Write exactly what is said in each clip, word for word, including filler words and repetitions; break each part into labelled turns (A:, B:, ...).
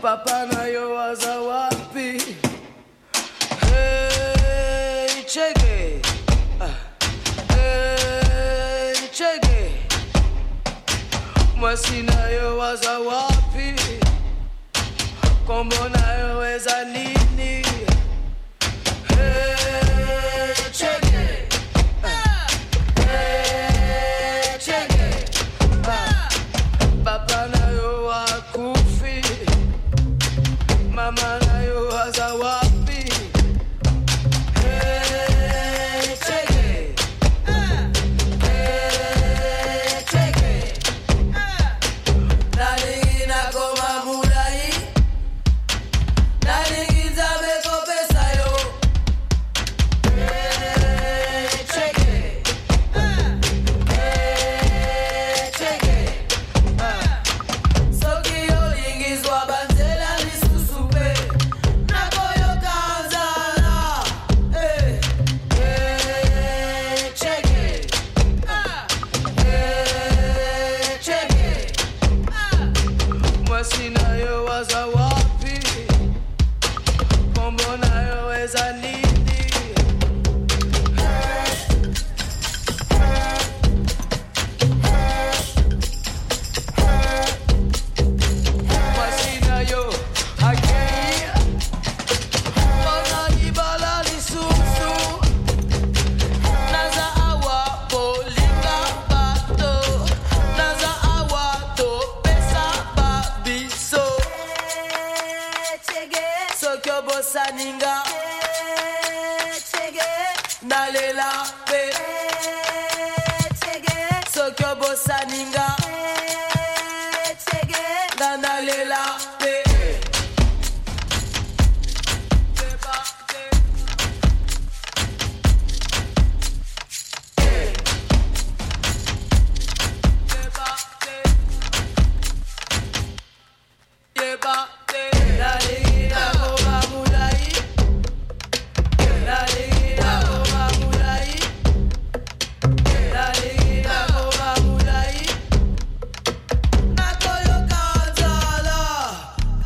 A: Papa nayo waza wapi? Hey, chege. Ah. Hey, chege. Mwasi nayo waza wapi? Kombo nayo weza nini? Hey, chege. Ah. Hey, chege. Ah. Papa nayo wakufi. Mama nayo waza wapi? Hey, chege. Ah. Hey, chege. Ah. Nani na koma mulai. Nani gizabe ko pesa yo. Hey, chege. Ah. Hey, chege. Ah. Soki yo lingizwa banzela lisusupe. Nakoyo kanzala. Hey. Hey, chege. Ah. Hey, chege. Ah. Mwasi nayo waza wapi? Kombo nayo weza nini? Mwasi nayo haki. Ona ibala lisusu. Naza awa polika bato. Naza awa to pesa babiso. Sokyo bossa ninga. Nalela pe. Sokyo bossa ninga. Nalela pe. Nakoyo kanzala.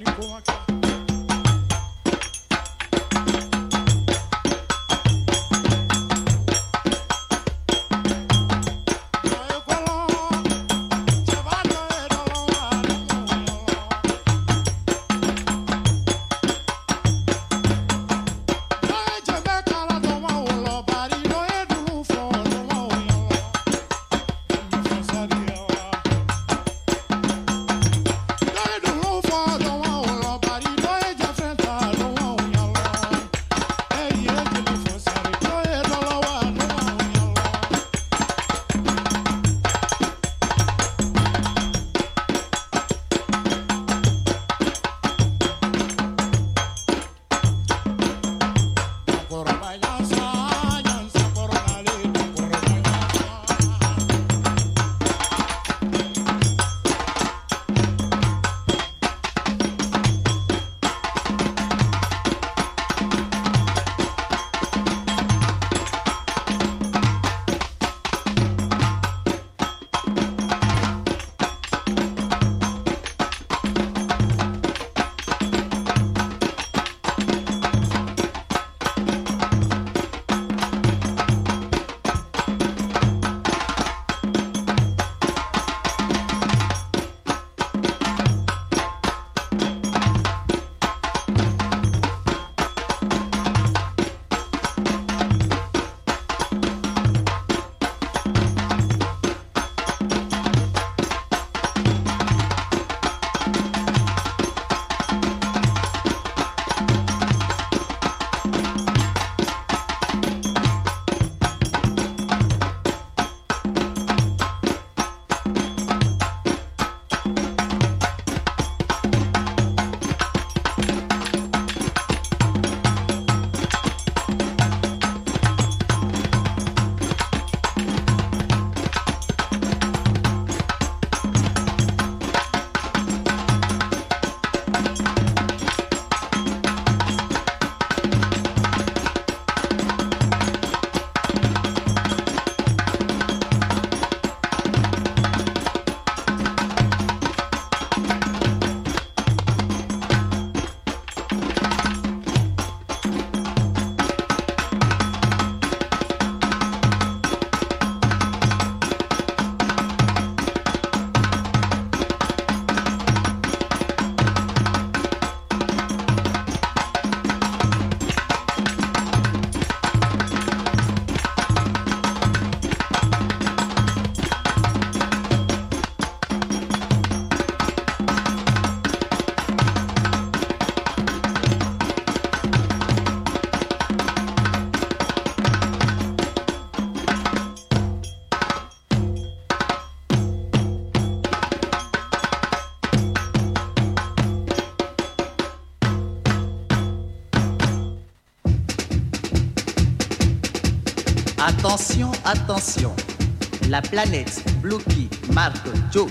B: Attention, attention. La planète Blue-Key marque Joe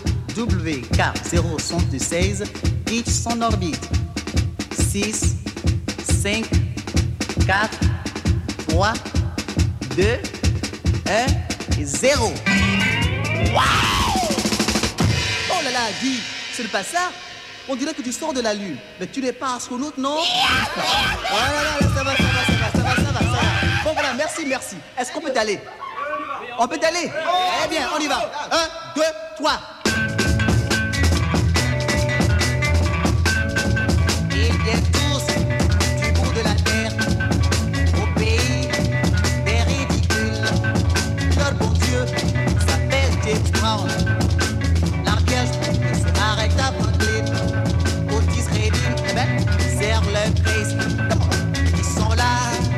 B: W K zéro soixante-seize quitte son orbite. six, cinq, quatre, trois, deux, un, zéro. Waouh! Oh là là, Guy, c'est pas ça? On dirait que tu sors de la Lune, mais tu n'es pas astronaute, non? Oh là là, ça va, ça va, ça va, ça va, ça va, ça va. Bon voilà, merci, merci. Est-ce qu'on peut y aller? On peut y aller? Eh bien, on y va. Un, deux, trois. Ils viennent tous du bout de la terre, au pays des ridicules. Leur bon Dieu s'appelle James Brown. L'orchestre se arrête à Brooklyn. Otis Redding, eh ben, serre le Christ. Ils sont là.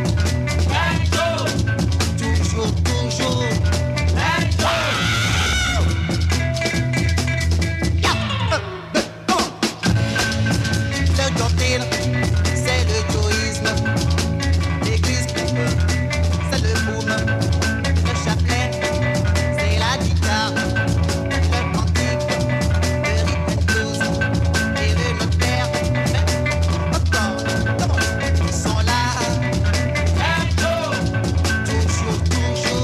B: Toujours, toujours. Le dentelle, c'est le joïsme. L'église, c'est le boom. Le chapelet, c'est la guitare. Le cantique, le rythme blues. Et le notaire, encore, comment ils sont là. Toujours, toujours.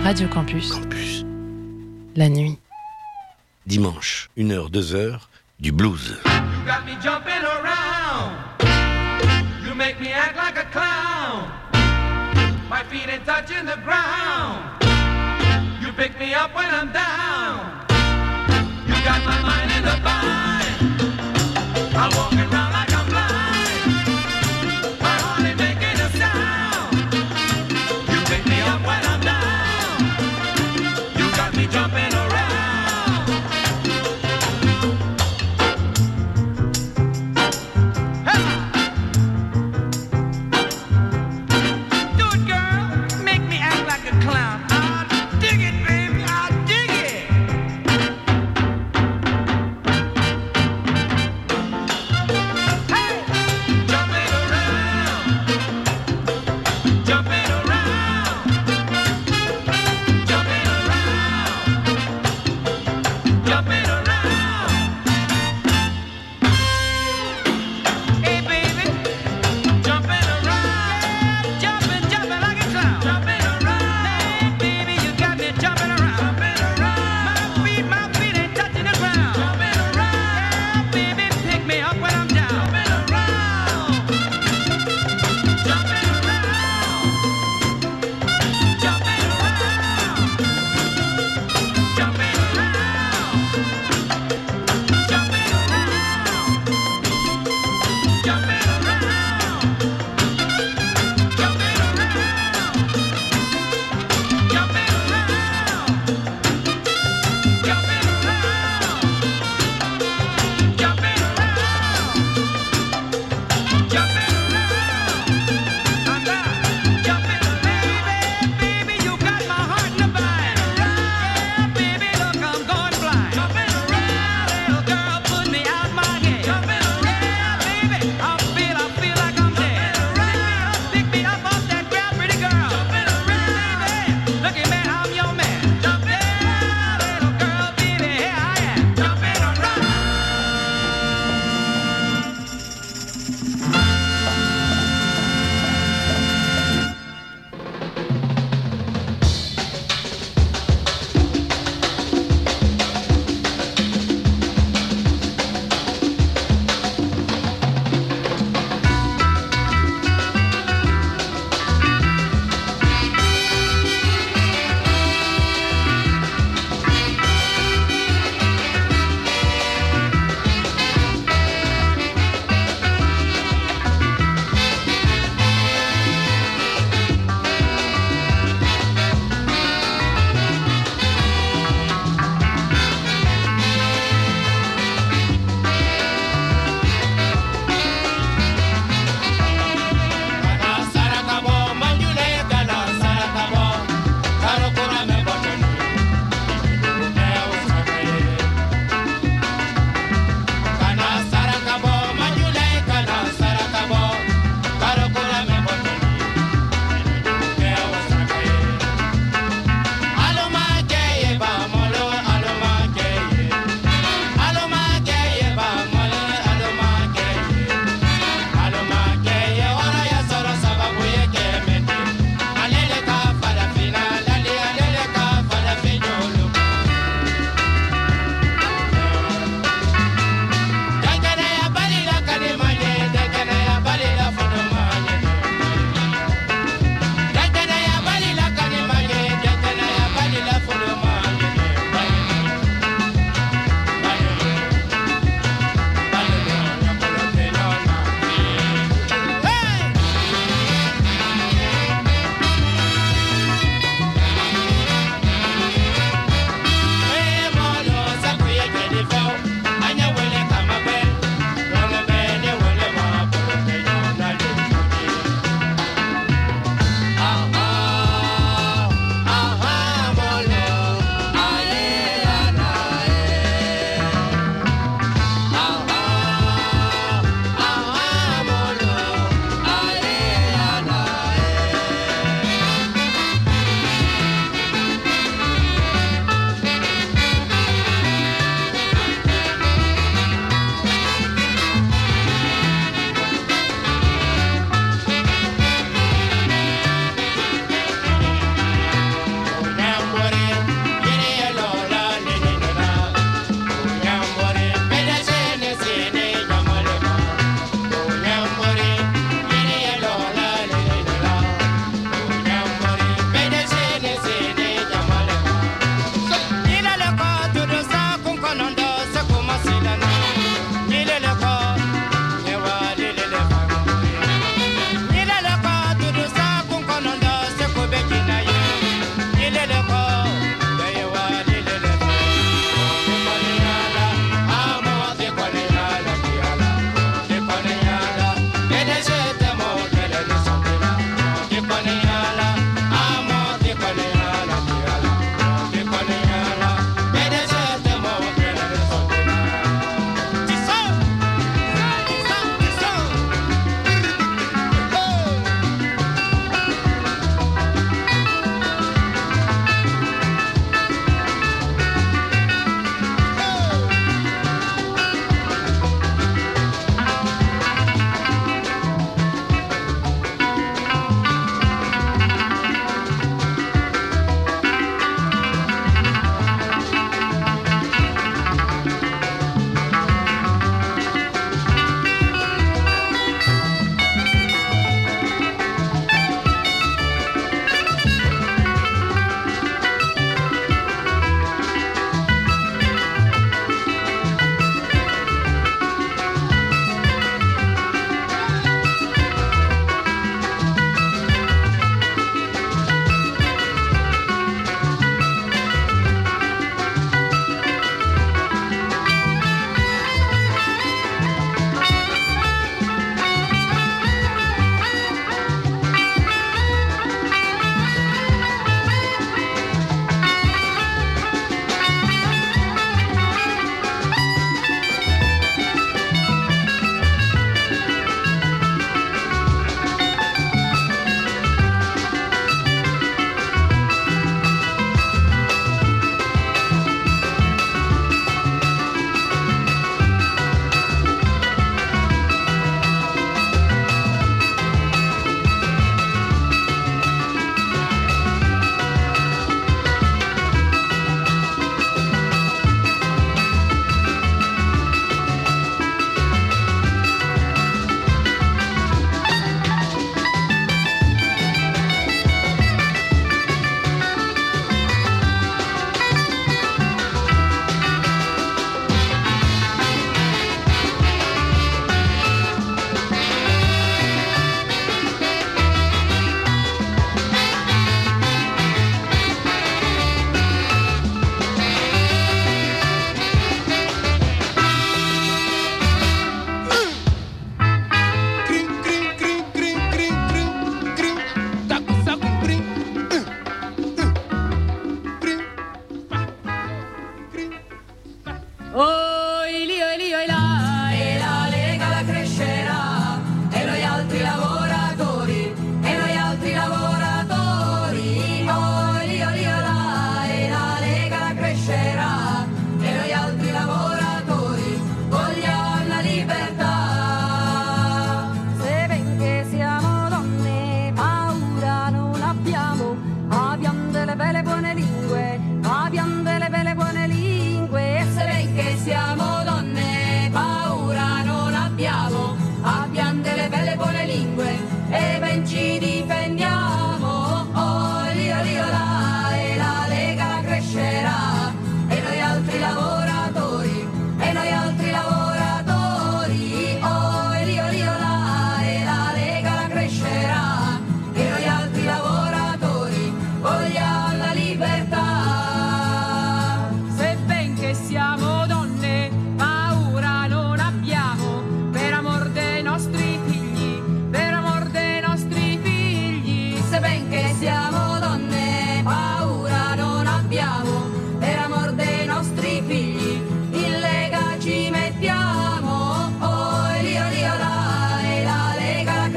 C: Radio Campus.
D: Campus.
C: La nuit.
D: Dimanche, une heure, deux heures, du blues.
E: You got me jumping around. You make me act like a clown. My feet ain't touching the ground. You pick me up when I'm down. You got my mind in a bind. I'm walking around like I'm blind. My heart ain't making a sound. You pick me up when I'm down. You got me jumping around.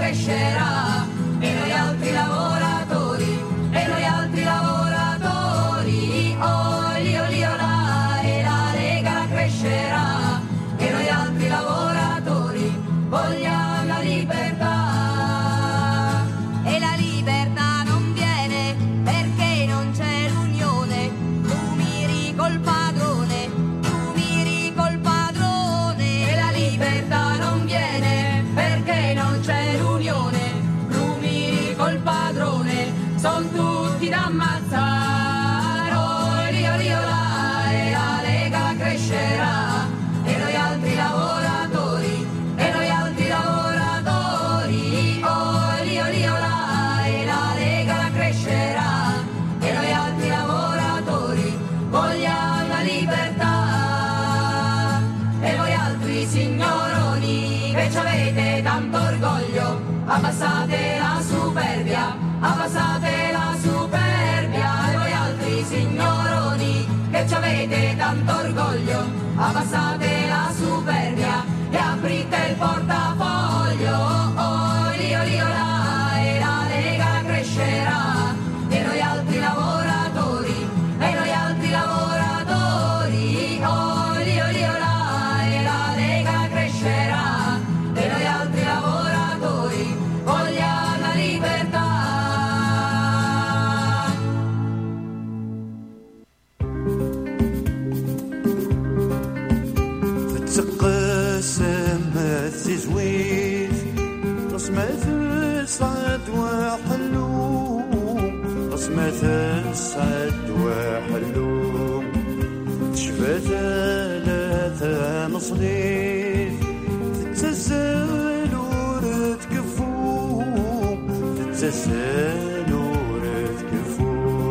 C: crescerà e noi altri lavoratori, e noi altri lavoratori, oh lì, oh lì, oh là, e la Lega crescerà e noi altri lavoratori vogliamo la libertà. E la libertà non viene perché non c'è l'unione, tu miri col padrone, tu miri col padrone. E la libertà non viene perché non c'è l'unione, tu miri col padrone, son tutti da ammazzare, oh lì, oh lì, oh là, e la Lega crescerà e noi altri lavoratori, e noi altri lavoratori, oh lì, oh lì, oh là, e la Lega crescerà e noi altri lavoratori vogliamo la libertà. E voi altri signoroni che ci avete tanto orgoglio, abbassate la superbia, abbassate la superbia. E voi altri signoroni che ci avete tanto orgoglio, abbassate la superbia e aprite il portafoglio, oh lì, oh lì, oh là, e la Lega crescerà e noi altri lavoratori, e noi altri lavoratori, oh lì, oh lì, oh là, e la Lega crescerà e noi altri lavoratori vogliamo la libertà.
F: تقسم التزويج رسمة السعد وحلو، رسمة السعد وحلو، تشفى ثلاثة مصليف تتسال ورتكفو، تتسال ورتكفو،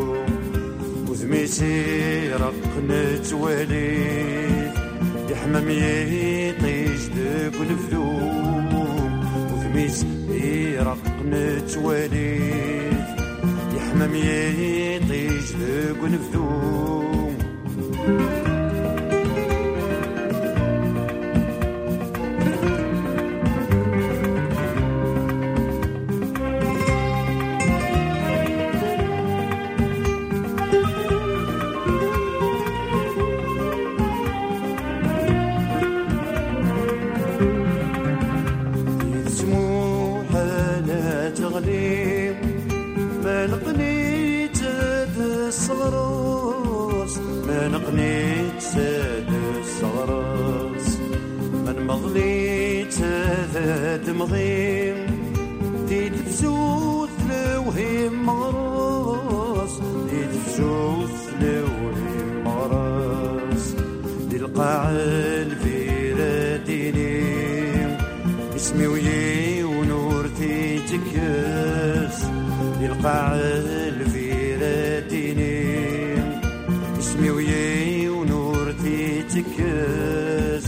F: وذميتي رقنت وليد يحمم يطيش دك الفذوم، وذميت يرقنت وليد يحمم يطيش دك الفذوم. ما نقنيت هاد الصغراس، ما نقنيت هاد الصغراس، من مغليت هاد مغيم ديت بزوث لوهيم مغراس، ديت بزوث لوهيم مغراس، دي القاع الفيرا دينيم اسمي ويي ونورتي تكاس، القاع الفيرا دينيم اسمي وياي ونورتي تكاس.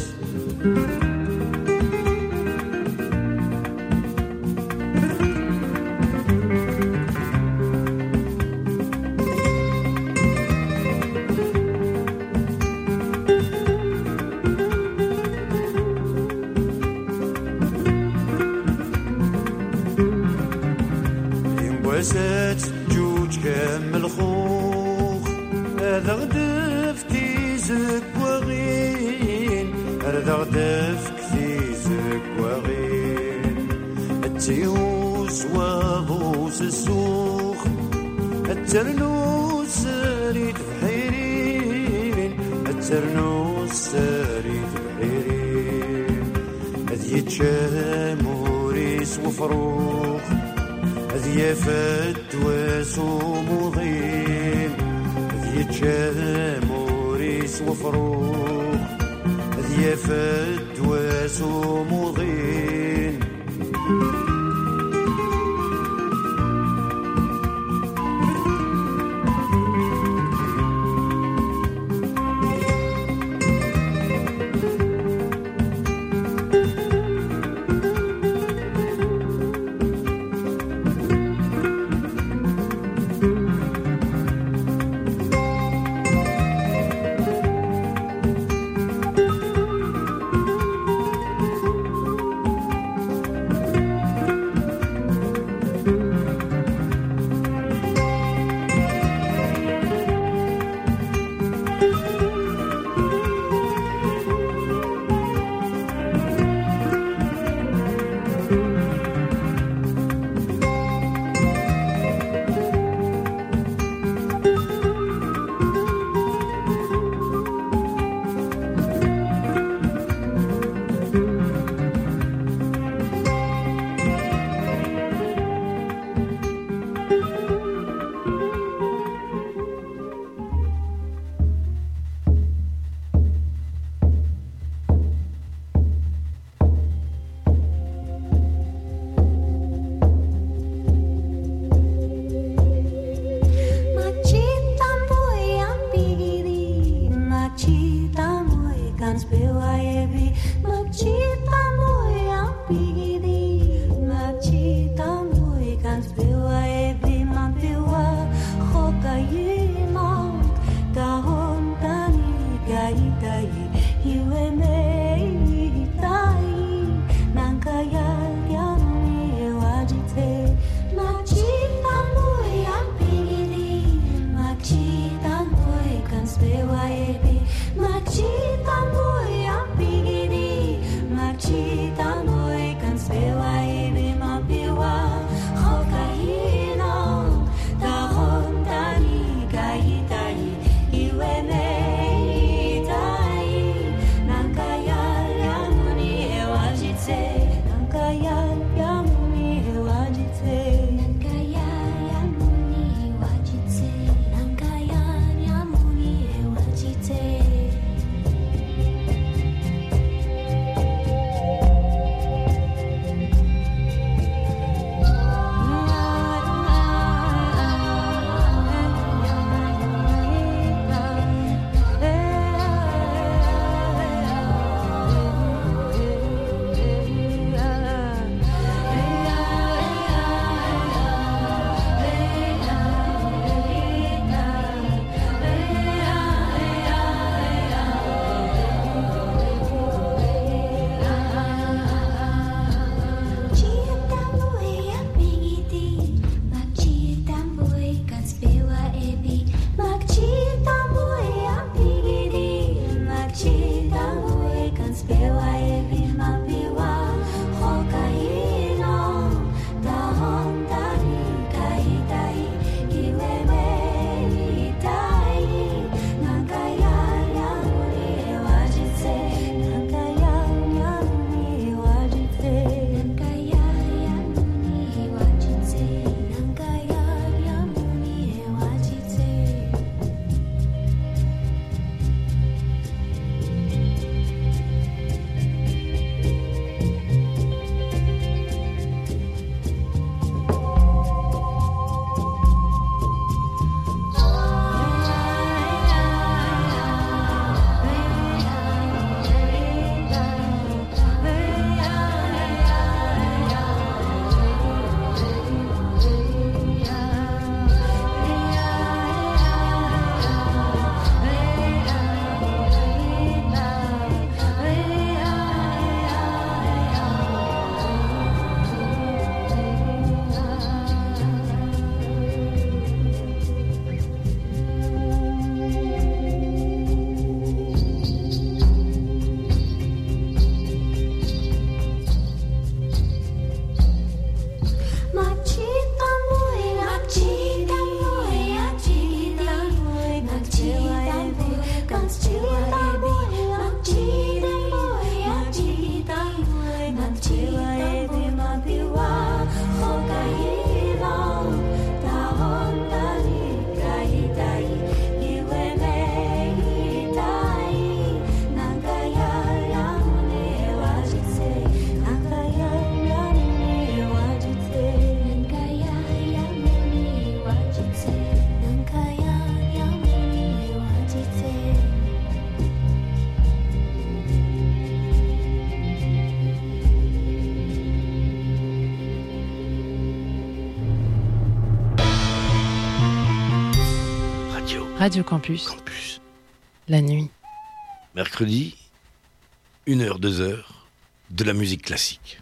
F: وسات جوج كامل خوخ هذا غدف تيزك وغين، هذا غدف تيزك وغين، التيوس وغوس السوخ الترنوس ساريت بحيرين، الترنوس ساريت بحيرين، هذي تشاموريس وفروخ هذي فد وسوموضين، هذي تشاموريس وفروخ هذي فد وسوموضين.
G: Radio Campus.
D: Campus.
G: La nuit.
D: Mercredi, une heure, deux heures, de la musique classique.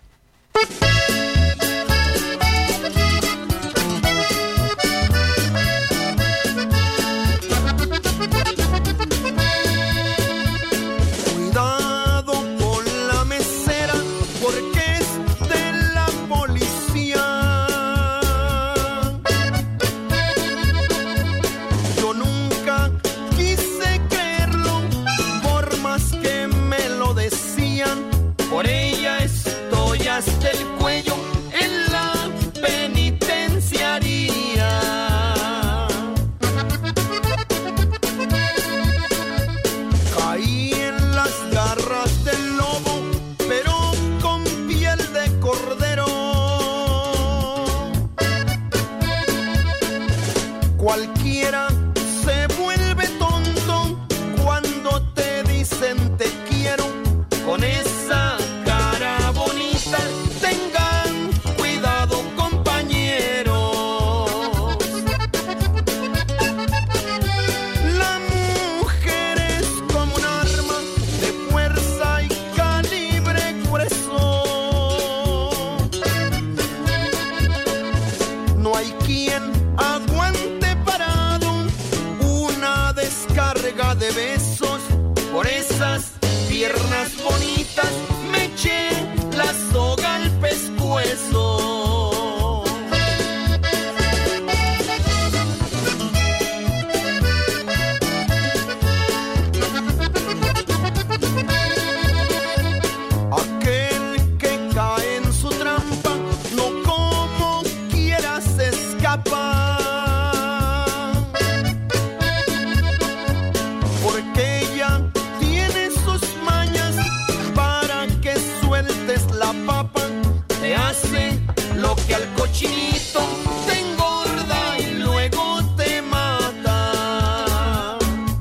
H: Hasta el cuello en la penitenciaría. Caí en las garras del lobo, pero con piel de cordero. Cualquiera se vuelve tonto cuando te dicen te quiero. Con esa cara bonita, tengan cuidado, compañeros. La mujer es como un arma de fuerza y calibre grueso. No hay quien aguante parado una descarga de besos. Por esas piernas bonitas me eché la soga al pescuezo. Aquel que cae en su trampa, no como quiera se escapa. Porque ella tiene sus mañas para que sueltes la papa. Te hace lo que al cochinito te engorda y luego te mata.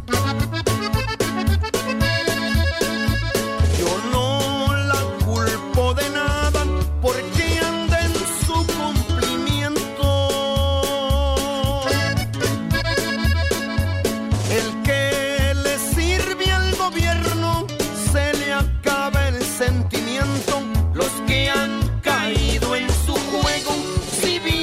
H: Yo no la culpo de nada porque anda en su cumplimiento. El que le sirve al gobierno se le acaba el sentimiento. Los que han caído en su juego, si bien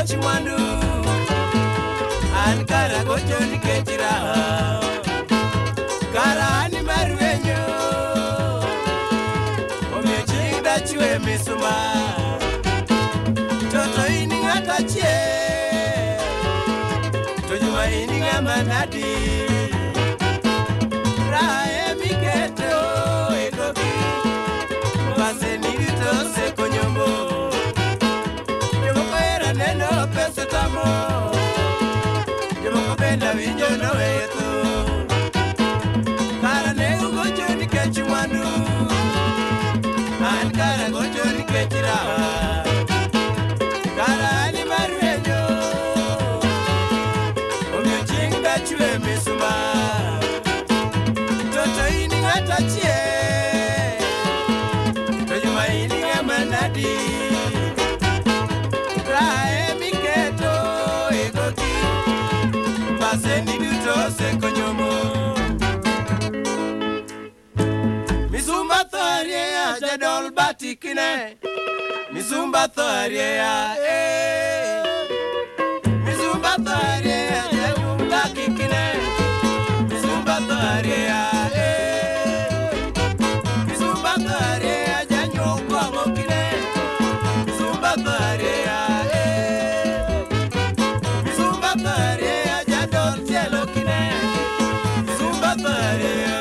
G: chiwandu an kara gocho nikech raha kara ani marwenyo omiyo chieng' dachwe misuma toto ini ng'ata chieng' to juma ini ng'ama nadi raha emiketo egogi base nigito seko nyombo jomoko hera neno pesa tamo jomoko benda winjo noweto kara nego gocho nikech mwandu an kara gocho nikech raha kara ani marwenyo omiyo chieng' dachwe misuma toto ini ng'ata chieng' to juma ini ng'ama nadi raha emiketo egogi mbaseni duto sekonyomo misumba thorie ya jadol batikine misumba thorie ya eh misumba thorie ya jadol batikine misumba thorie ya eh misumba thorie ya jadol batikine misumba thorie ya eh misumba thorie ya jadol cielo kine misumba thorie ya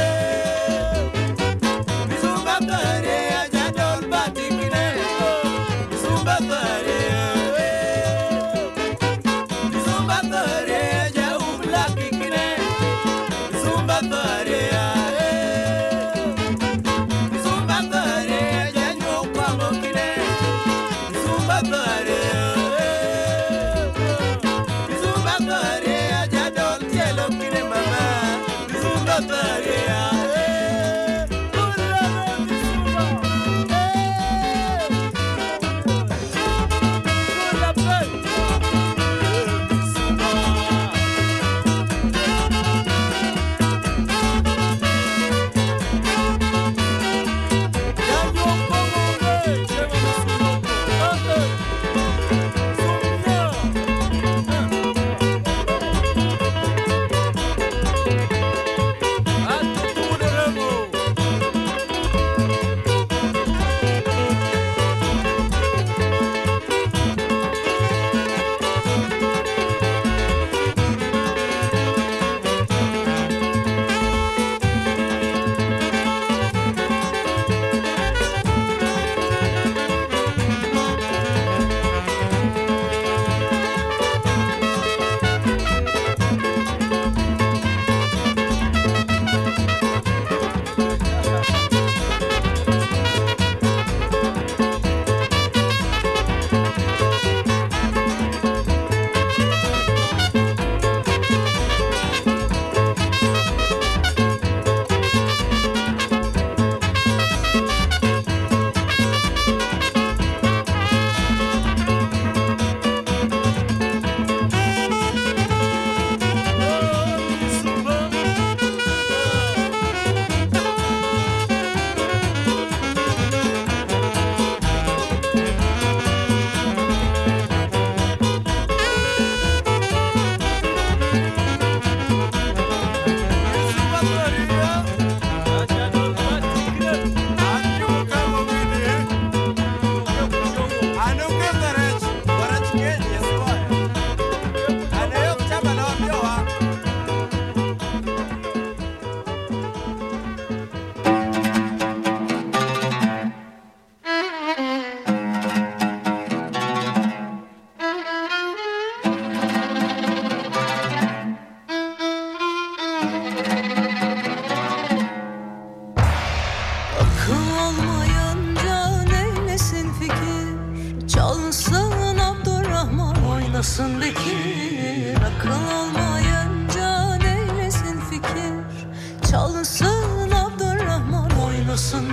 I: oynasın Bekir, akıl olmayınca neylesin fikir. Çalınsın Abdurrahman, oynasın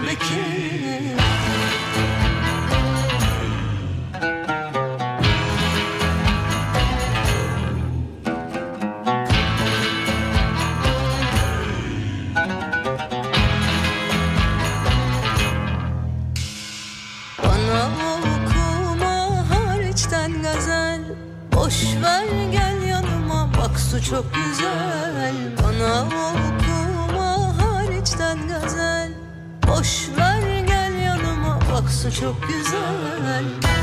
I: Bekir. Bana okuma hariçten gazel, gel yanıma, bak su çok güzel. Bana okuma hariçten gazel. Boş ver gel yanıma, bak su çok güzel.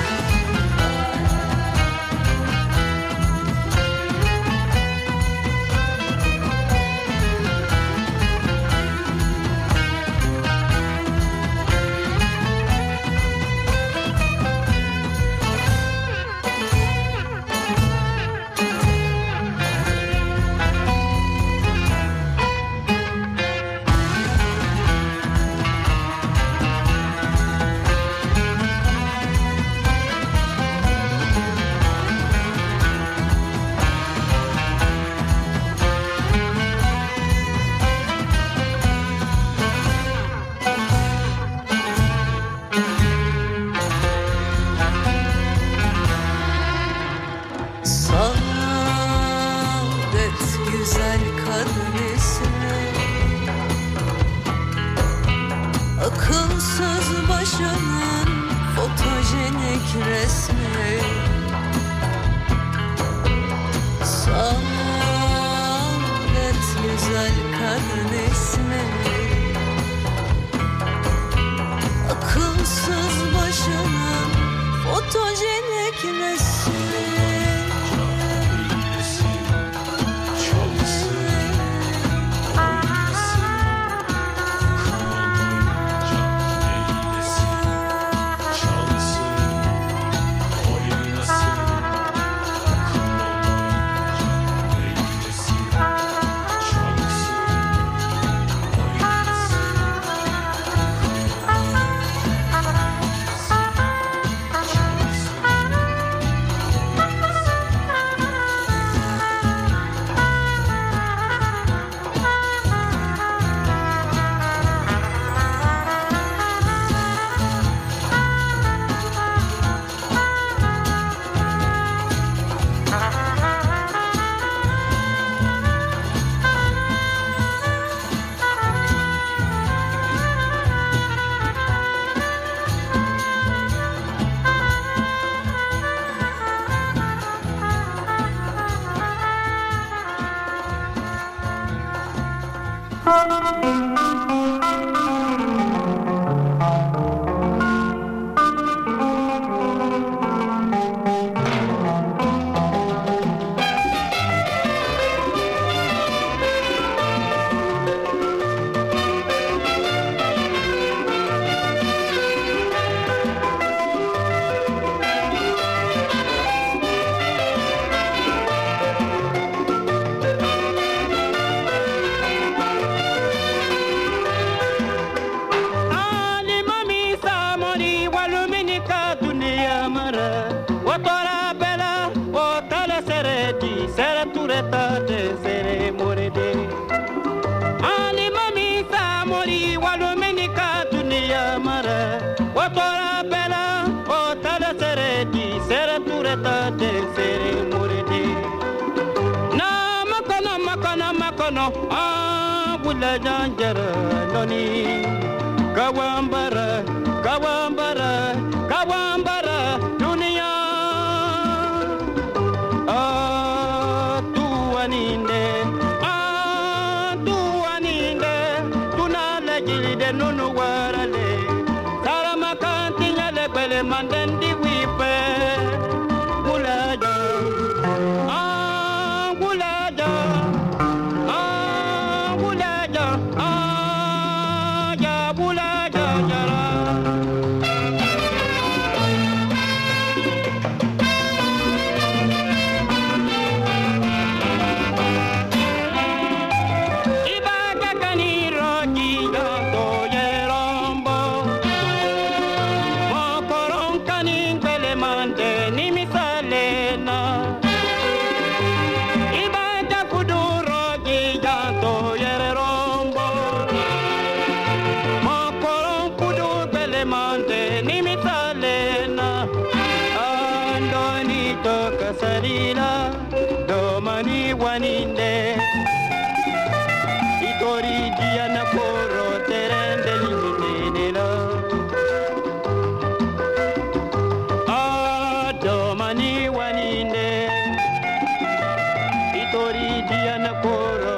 I: Akılsız başının fotojenik resmi. Saadet güzel kadın ismi. Akılsız başının fotojenik resmi.
J: Kawambara, Kawambara, Kawambara, dunia. Ah, tuaninde, ah, tuaninde, tunale jilide nunu warale. Sarama kanti nyale kwele mandendi wipe. Gulaja, ah, gulaja, ah, gulaja, ah, ya gulaja yara. Sarila domani waninde itori diana poro terende limitela ah domani waninde Mori dia na koro